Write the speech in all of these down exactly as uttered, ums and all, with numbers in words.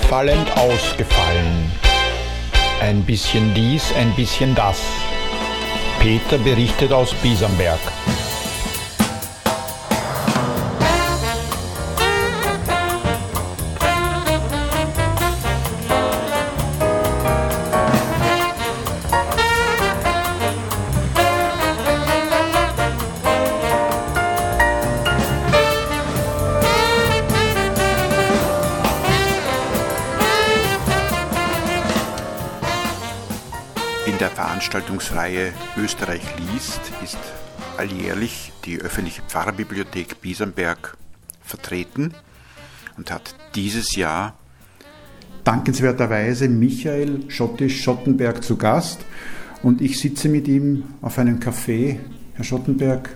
auffallend ausgefallen. Ein bisschen dies, ein bisschen das. Peter berichtet aus Biesenberg. In der Veranstaltungsreihe Österreich liest ist alljährlich die öffentliche Pfarrerbibliothek Biesenberg vertreten und hat dieses Jahr dankenswerterweise Michael Schottisch-Schottenberg zu Gast und ich sitze mit ihm auf einem Café. Herr Schottenberg,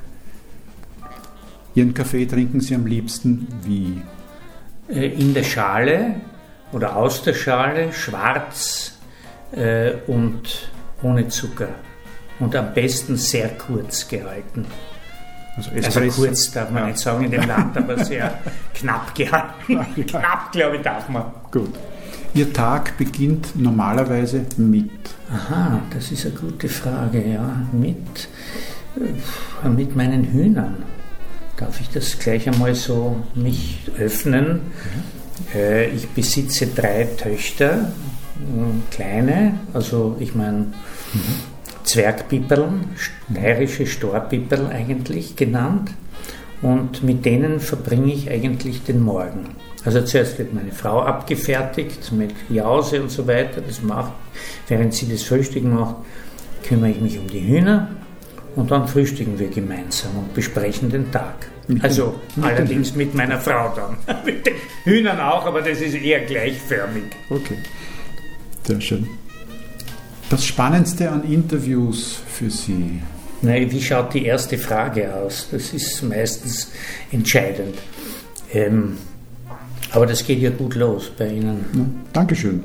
Ihren Kaffee trinken Sie am liebsten wie? In der Schale oder aus der Schale, schwarz äh, und ohne Zucker und am besten sehr kurz gehalten. Also, also kurz darf man ja nicht sagen in dem Land, aber sehr knapp gehalten. Knapp, glaube ich, darf man. Gut. Ihr Tag beginnt normalerweise mit? Aha, das ist eine gute Frage, ja. Mit, äh, mit meinen Hühnern. Darf ich das gleich einmal so mich öffnen? Mhm. Äh, ich besitze drei Töchter. Kleine, also ich meine mhm. Zwergpiperln, steirische Storpiperl eigentlich genannt, und mit denen verbringe ich eigentlich den Morgen. Also zuerst wird meine Frau abgefertigt mit Jause und so weiter, das macht, während sie das Frühstück macht, kümmere ich mich um die Hühner und dann frühstücken wir gemeinsam und besprechen den Tag. Mit also den, allerdings mit, mit meiner Frau dann, mit den Hühnern auch, aber das ist eher gleichförmig. Okay. Sehr schön. Das Spannendste an Interviews für Sie? Na, wie schaut die erste Frage aus? Das ist meistens entscheidend. Ähm, aber das geht ja gut los bei Ihnen. Ja, Dankeschön.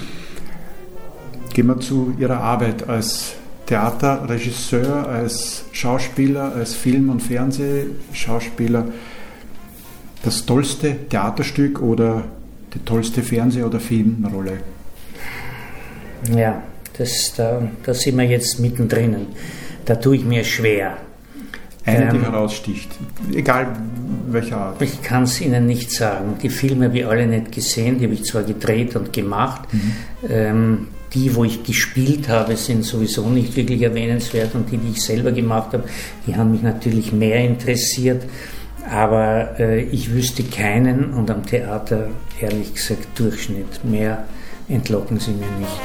Gehen wir zu Ihrer Arbeit als Theaterregisseur, als Schauspieler, als Film- und Fernsehschauspieler. Das tollste Theaterstück oder die tollste Fernseh- oder Filmrolle? Ja, das, da, da sind wir jetzt mittendrin. Da tue ich mir schwer. Eine, ähm, die heraussticht, egal welcher Art. Ich kann es Ihnen nicht sagen. Die Filme habe ich alle nicht gesehen, die habe ich zwar gedreht und gemacht. Mhm. Ähm, die, wo ich gespielt habe, sind sowieso nicht wirklich erwähnenswert, und die, die ich selber gemacht habe, die haben mich natürlich mehr interessiert. Aber äh, ich wüsste keinen, und am Theater, ehrlich gesagt, Durchschnitt. Mehr entlocken Sie mir nicht.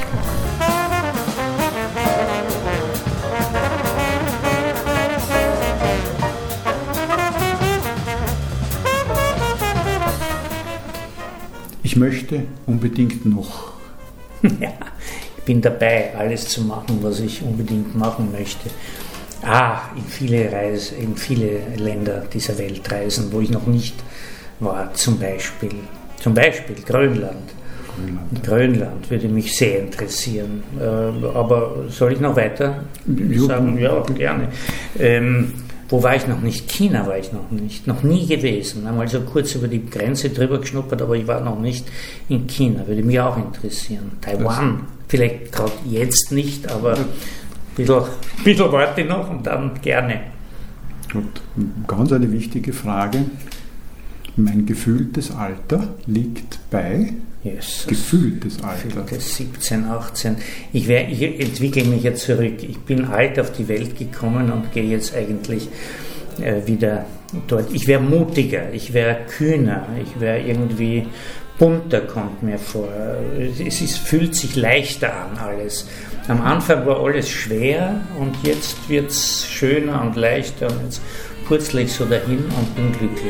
Ich möchte unbedingt noch. Ja, ich bin dabei, alles zu machen, was ich unbedingt machen möchte. Ah, in viele, Reise, in viele Länder dieser Welt reisen, wo ich noch nicht war, zum Beispiel. Zum Beispiel Grönland. Grönland. Grönland würde mich sehr interessieren. Äh, aber soll ich noch weiter sagen? Ja, gerne. Ähm, wo war ich noch nicht? China war ich noch nicht. Noch nie gewesen. Einmal so kurz über die Grenze drüber geschnuppert, aber ich war noch nicht in China. Würde mich auch interessieren. Taiwan. Vielleicht gerade jetzt nicht, aber ein bisschen, ein bisschen warte ich noch und dann gerne. Gut. Ganz eine wichtige Frage. Mein gefühltes Alter liegt bei? Yes. Gefühltes Alter. Gefühltes siebzehn, achtzehn. Ich, wär, ich entwickle mich jetzt zurück. Ich bin alt auf die Welt gekommen und gehe jetzt eigentlich äh, wieder dort. Ich wäre mutiger, ich wäre kühner, ich wäre irgendwie bunter, kommt mir vor. Es ist, fühlt sich leichter an alles. Am Anfang war alles schwer und jetzt wird es schöner und leichter und jetzt purzle ich so dahin und bin glücklich.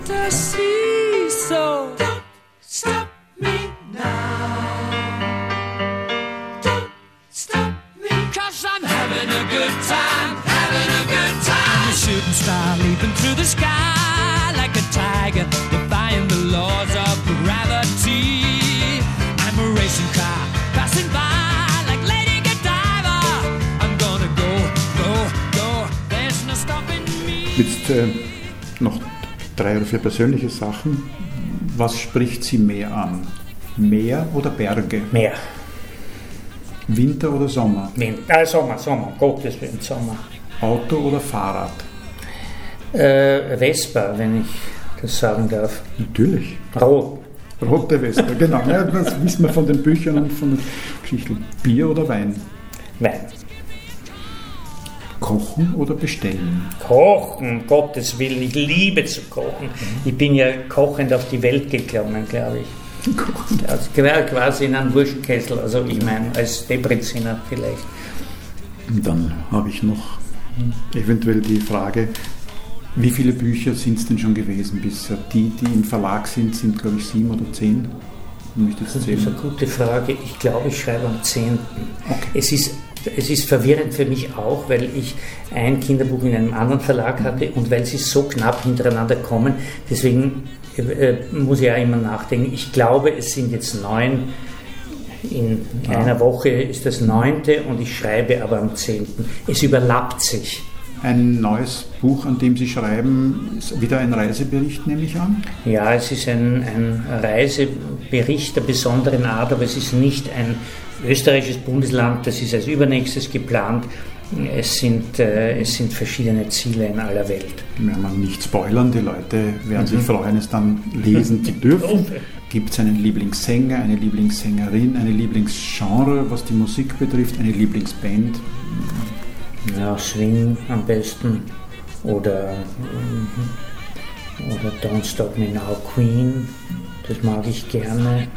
Shooting star leaping through the sky like a tiger, defying the laws of gravity. I'm a racing car passing by like Lady Godiva. I'm gonna go, go, go. There's no stopping me. Jetzt äh, noch drei oder vier persönliche Sachen. Was spricht Sie mehr an? Meer oder Berge? Meer. Winter oder Sommer? Winter. Äh, Sommer, Sommer, um Gottes Willen, Sommer. Auto oder Fahrrad? Äh, Vespa, wenn ich das sagen darf. Natürlich. Rot. Rote Vespa, genau. Ja, das wissen wir von den Büchern und von den Geschichten. Bier oder Wein? Wein. Kochen oder bestellen? Kochen, um Gottes Willen, ich liebe zu kochen. Ich bin ja kochend auf die Welt gekommen, glaube ich. Kochen. Also quasi in einem Wurstkessel, also ich meine, als Debreciner vielleicht. Und dann habe ich noch eventuell die Frage, wie viele Bücher sind es denn schon gewesen bisher? Die, die im Verlag sind, sind glaube ich sieben oder zehn. Das ist eine gute Frage. Ich glaube, ich schreibe am zehnten. Okay. Es ist, es ist verwirrend für mich auch, weil ich ein Kinderbuch in einem anderen Verlag hatte und weil sie so knapp hintereinander kommen. Deswegen äh, muss ich auch immer nachdenken. Ich glaube, es sind jetzt neun. In ja. einer Woche ist das neunte und ich schreibe aber am zehnten. Es überlappt sich. Ein neues Buch, an dem Sie schreiben, ist wieder ein Reisebericht, nehme ich an? Ja, es ist ein, ein Reisebericht der besonderen Art, aber es ist nicht ein österreichisches Bundesland, das ist als übernächstes geplant. Es sind, äh, es sind verschiedene Ziele in aller Welt. Wenn man nicht spoilern, die Leute werden mhm. sich freuen, es dann lesen zu dürfen. Gibt es einen Lieblingssänger, eine Lieblingssängerin, eine Lieblingsgenre, was die Musik betrifft, eine Lieblingsband? Ja, Swing am besten oder, oder Don't Stop Me Now Queen, das mag ich gerne.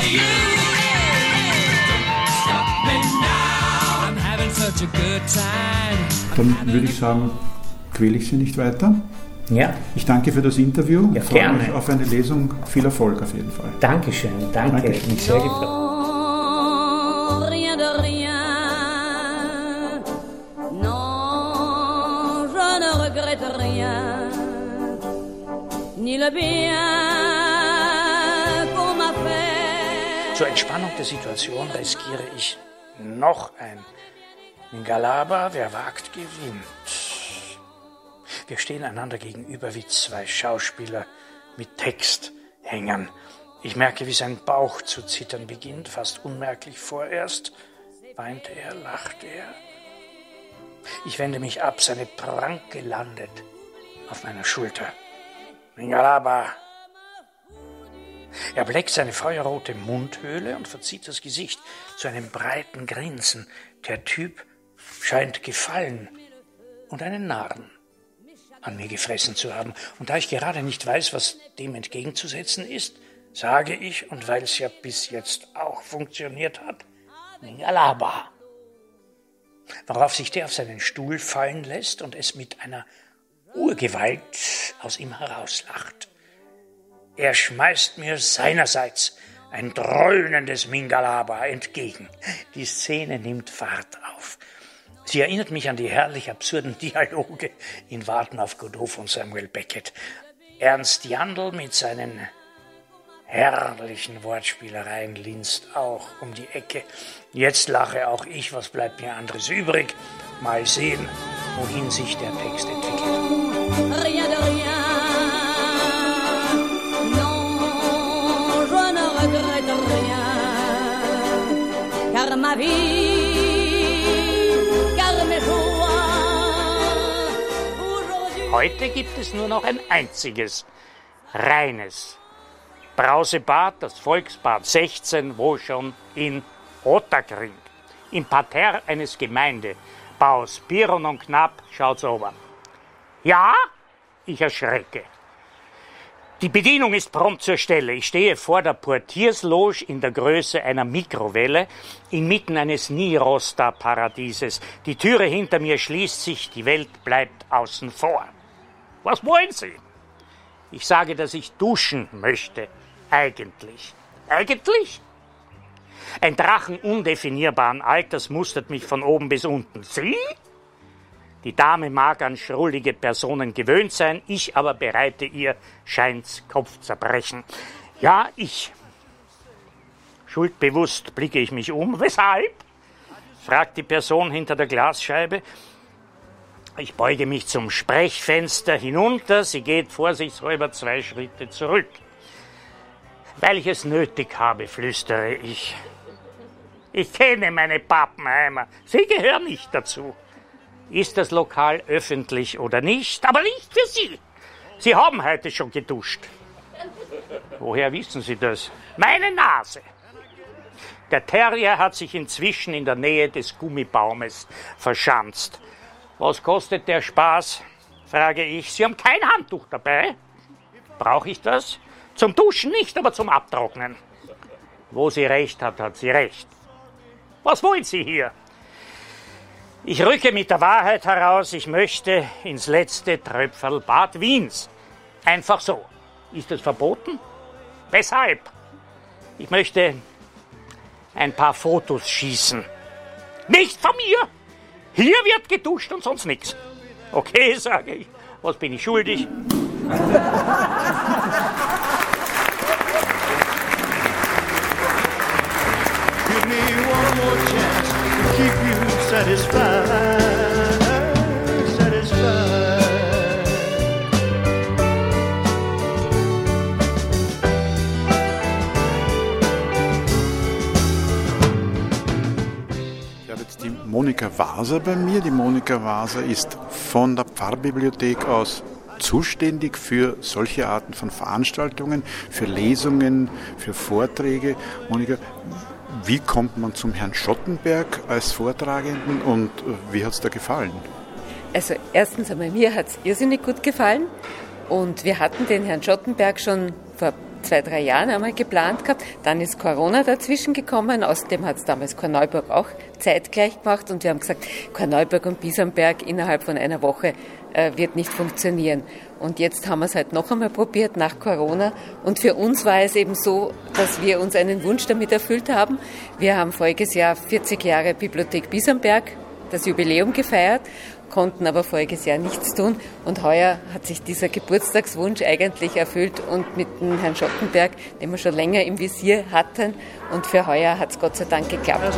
Dann würde ich sagen, quäle ich Sie nicht weiter. Ja. Ich danke für das Interview. Ja, ich freue gerne. mich auf eine Lesung. Viel Erfolg auf jeden Fall. Dankeschön, danke. Danke. Ich bin sehr gefreut. Zur Entspannung der Situation riskiere ich noch ein Mingalaba, wer wagt, gewinnt. Wir stehen einander gegenüber wie zwei Schauspieler mit Texthängern. Ich merke, wie sein Bauch zu zittern beginnt, fast unmerklich vorerst. Weint er, lacht er. Ich wende mich ab, seine Pranke landet auf meiner Schulter. Mingalaba. Er bleckt seine feuerrote Mundhöhle und verzieht das Gesicht zu einem breiten Grinsen. Der Typ scheint gefallen und einen Narren an mir gefressen zu haben. Und da ich gerade nicht weiß, was dem entgegenzusetzen ist, sage ich, und weil es ja bis jetzt auch funktioniert hat, Mingalaba. Worauf sich der auf seinen Stuhl fallen lässt und es mit einer Urgewalt aus ihm herauslacht. Er schmeißt mir seinerseits ein dröhnendes Mingalaba entgegen. Die Szene nimmt Fahrt auf. Sie erinnert mich an die herrlich absurden Dialoge in Warten auf Godot von Samuel Beckett. Ernst Jandl mit seinen herrlichen Wortspielereien linst auch um die Ecke. Jetzt lache auch ich, was bleibt mir anderes übrig? Mal sehen, wohin sich der Text entwickelt. Rien de rien. Non, je ne regrette rien. Car ma vie, car mes joies. Heute gibt es nur noch ein einziges, reines Brausebad, das Volksbad sechzehn, wo schon in Ottakring, im Parterre eines Gemeindebaus, Piron und Knapp, schaut's ober. Ja, ich erschrecke. Die Bedienung ist prompt zur Stelle. Ich stehe vor der Portiersloge in der Größe einer Mikrowelle, inmitten eines Nirosta-Paradieses. Die Türe hinter mir schließt sich, die Welt bleibt außen vor. Was wollen Sie? Ich sage, dass ich duschen möchte. Eigentlich. Eigentlich? Ein Drachen undefinierbaren Alters mustert mich von oben bis unten. Sie? Die Dame mag an schrullige Personen gewöhnt sein, ich aber bereite ihr, scheint's, Kopfzerbrechen. Ja, ich. Schuldbewusst blicke ich mich um. Weshalb? Fragt die Person hinter der Glasscheibe. Ich beuge mich zum Sprechfenster hinunter, sie geht vorsichtshalber zwei Schritte zurück. Weil ich es nötig habe, flüstere ich. Ich kenne meine Pappenheimer. Sie gehören nicht dazu. Ist das Lokal öffentlich oder nicht? Aber nicht für Sie. Sie haben heute schon geduscht. Woher wissen Sie das? Meine Nase. Der Terrier hat sich inzwischen in der Nähe des Gummibaumes verschanzt. Was kostet der Spaß? Frage ich. Sie haben kein Handtuch dabei? Brauche ich das? Zum Duschen nicht, aber zum Abtrocknen. Wo sie recht hat, hat sie recht. Was wollen Sie hier? Ich rücke mit der Wahrheit heraus, ich möchte ins letzte Tröpferl Bad Wiens. Einfach so. Ist es verboten? Weshalb? Ich möchte ein paar Fotos schießen. Nicht von mir! Hier wird geduscht und sonst nichts. Okay, sage ich. Was bin ich schuldig? Give me one more chance to keep you satisfied, satisfied. Ich habe jetzt die Monika Waser bei mir. Die Monika Waser ist von der Pfarrbibliothek aus zuständig für solche Arten von Veranstaltungen, für Lesungen, für Vorträge. Monika, wie kommt man zum Herrn Schottenberg als Vortragenden und wie hat es da gefallen? Also erstens einmal, mir hat es irrsinnig gut gefallen und wir hatten den Herrn Schottenberg schon vor zwei, drei Jahren einmal geplant gehabt. Dann ist Corona dazwischen gekommen, außerdem hat es damals Korneuburg auch zeitgleich gemacht und wir haben gesagt, Korneuburg und Biesenberg innerhalb von einer Woche äh, wird nicht funktionieren. Und jetzt haben wir es halt noch einmal probiert nach Corona und für uns war es eben so, dass wir uns einen Wunsch damit erfüllt haben. Wir haben voriges Jahr vierzig Jahre Bibliothek Biesenberg, das Jubiläum gefeiert, konnten aber voriges Jahr nichts tun und heuer hat sich dieser Geburtstagswunsch eigentlich erfüllt und mit dem Herrn Schottenberg, den wir schon länger im Visier hatten und für heuer hat es Gott sei Dank geklappt.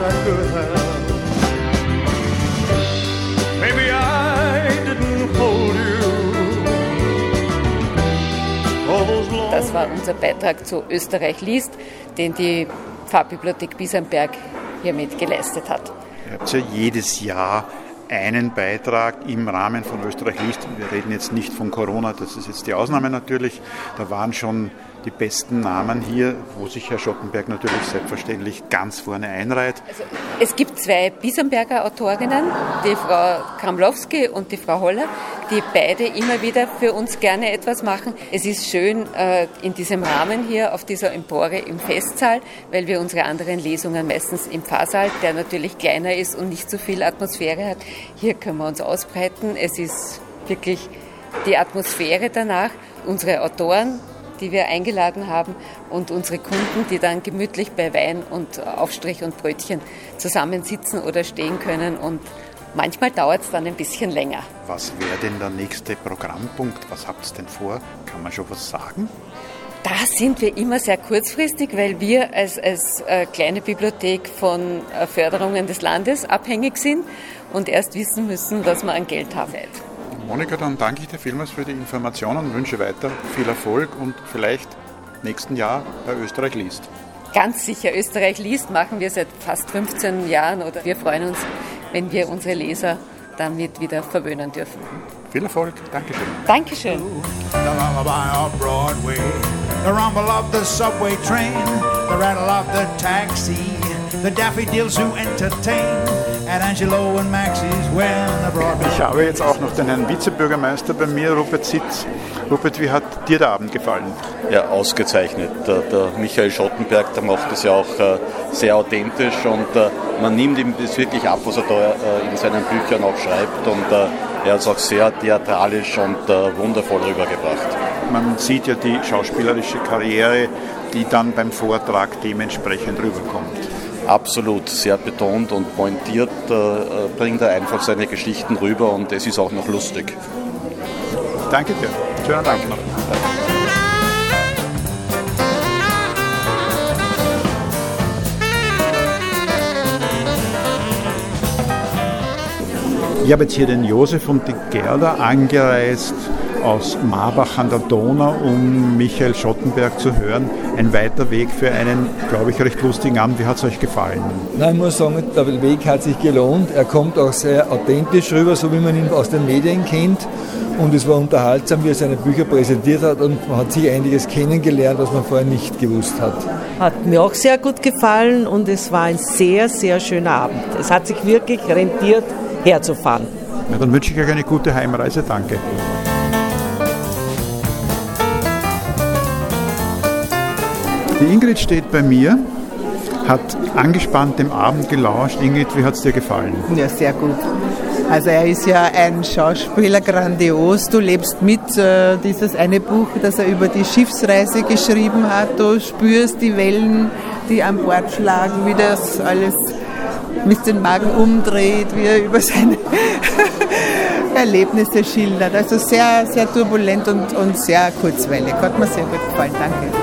Maybe I didn't hold you. Das war unser Beitrag zu Österreich liest, den die Pfarrbibliothek Biesenberg hiermit geleistet hat. Ihr habt ja jedes Jahr einen Beitrag im Rahmen von Österreich liest. Wir reden jetzt nicht von Corona, das ist jetzt die Ausnahme natürlich. Da waren schon die besten Namen hier, wo sich Herr Schottenberg natürlich selbstverständlich ganz vorne einreiht. Also, es gibt zwei Biesenberger Autorinnen, die Frau Kramlowski und die Frau Holler, die beide immer wieder für uns gerne etwas machen. Es ist schön äh, in diesem Rahmen hier auf dieser Empore im Festsaal, weil wir unsere anderen Lesungen meistens im Pfarrsaal, der natürlich kleiner ist und nicht so viel Atmosphäre hat. Hier können wir uns ausbreiten. Es ist wirklich die Atmosphäre danach. Unsere Autoren, die wir eingeladen haben und unsere Kunden, die dann gemütlich bei Wein und Aufstrich und Brötchen zusammensitzen oder stehen können und manchmal dauert es dann ein bisschen länger. Was wäre denn der nächste Programmpunkt? Was habt ihr denn vor? Kann man schon was sagen? Da sind wir immer sehr kurzfristig, weil wir als, als äh, kleine Bibliothek von äh, Förderungen des Landes abhängig sind und erst wissen müssen, was wir an Geld haben. Monika, dann danke ich dir vielmals für die Informationen, wünsche weiter viel Erfolg und vielleicht nächsten Jahr bei Österreich liest. Ganz sicher, Österreich liest machen wir seit fast fünfzehn Jahren oder wir freuen uns, wenn wir unsere Leser damit wieder verwöhnen dürfen. Viel Erfolg, Dankeschön. Dankeschön. The lullaby of Broadway, the rumble of the subway train, the rattle of the taxi, the daffodils who entertain, at Angelo and Maxie's when the Broadway. Ich habe jetzt auch noch den Herrn Vizebürgermeister bei mir, Rupert Sitz. Rupert, wie hat dir der Abend gefallen? Ja, ausgezeichnet. Der, der Michael Schottenberg, der macht das ja auch äh, sehr authentisch und äh, man nimmt ihm das wirklich ab, was er da äh, in seinen Büchern auch schreibt und äh, er hat es auch sehr theatralisch und äh, wundervoll rübergebracht. Man sieht ja die schauspielerische Karriere, die dann beim Vortrag dementsprechend rüberkommt. Absolut, sehr betont und pointiert äh, bringt er einfach seine Geschichten rüber und es ist auch noch lustig. Danke dir. Schönen Dank noch. Ich habe jetzt hier den Josef und die Gerda angereist aus Marbach an der Donau, um Michael Schottenberg zu hören. Ein weiter Weg für einen, glaube ich, recht lustigen Abend. Wie hat es euch gefallen? Nein, ich muss sagen, der Weg hat sich gelohnt. Er kommt auch sehr authentisch rüber, so wie man ihn aus den Medien kennt. Und es war unterhaltsam, wie er seine Bücher präsentiert hat, und man hat sich einiges kennengelernt, was man vorher nicht gewusst hat. Hat mir auch sehr gut gefallen und es war ein sehr, sehr schöner Abend. Es hat sich wirklich rentiert, herzufahren. Ja, dann wünsche ich euch eine gute Heimreise. Danke. Die Ingrid steht bei mir, hat angespannt dem Abend gelauscht. Ingrid, wie hat es dir gefallen? Ja, sehr gut. Also er ist ja ein Schauspieler, grandios. Du lebst mit, äh, dieses eine Buch, das er über die Schiffsreise geschrieben hat. Du spürst die Wellen, die an Bord schlagen, wie das alles mit den Magen umdreht, wie er über seine Erlebnisse schildert. Also sehr, sehr turbulent und, und sehr kurzweilig. Hat mir sehr gut gefallen. Danke.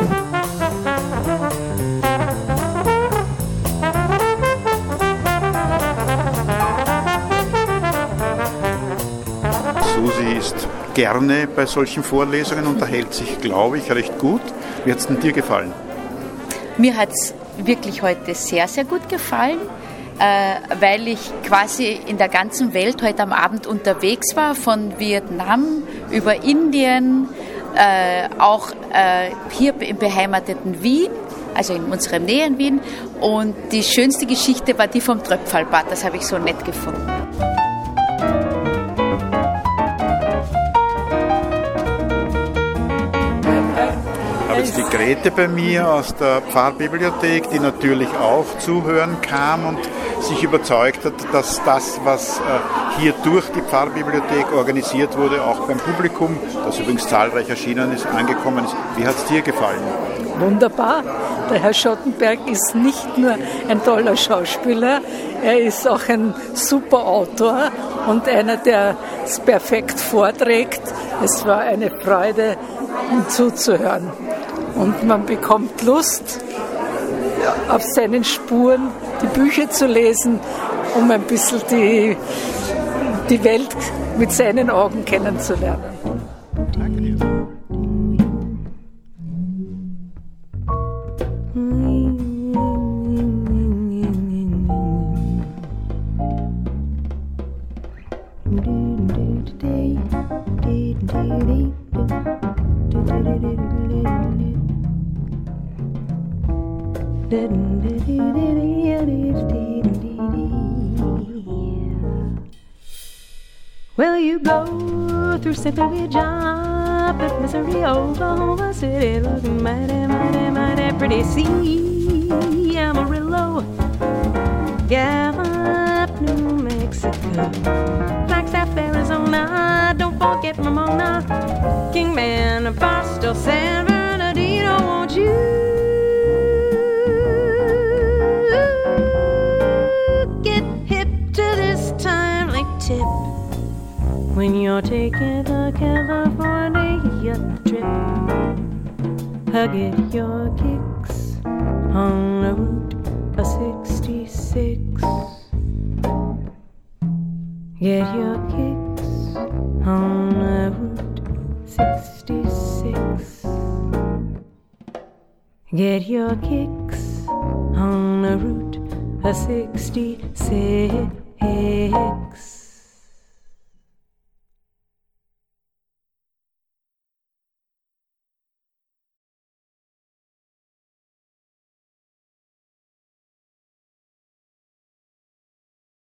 Susi ist gerne bei solchen Vorlesungen, unterhält sich, glaube ich, recht gut. Wie hat es denn dir gefallen? Mir hat es wirklich heute sehr, sehr gut gefallen, äh, weil ich quasi in der ganzen Welt heute am Abend unterwegs war, von Vietnam über Indien, äh, auch äh, hier im beheimateten Wien, also in unserer Nähe in Wien. Und die schönste Geschichte war die vom Tröpfalbad, das habe ich so nett gefunden. Jetzt die Grete bei mir aus der Pfarrbibliothek, die natürlich auch zuhören kam und sich überzeugt hat, dass das, was hier durch die Pfarrbibliothek organisiert wurde, auch beim Publikum, das übrigens zahlreich erschienen ist, angekommen ist. Wie hat es dir gefallen? Wunderbar. Der Herr Schottenberg ist nicht nur ein toller Schauspieler, er ist auch ein super Autor und einer, der es perfekt vorträgt. Es war eine Freude, ihm zuzuhören. Und man bekommt Lust, auf seinen Spuren die Bücher zu lesen, um ein bisschen die, die Welt mit seinen Augen kennenzulernen. Danke dir. Well, you go through sympathy, job at Missouri, Oklahoma City, looking mighty, mighty, mighty pretty. See Amarillo, Gallup, New Mexico, Flagstaff, Arizona. Don't forget Ramona, Kingman, Barstow, San Bernardino. Won't you get hip to this timely tip when you're taking a California trip? Get your kicks on the Route sixty-six. Get your kicks on the Route sixty-six. Get your kicks on the Route sixty-six.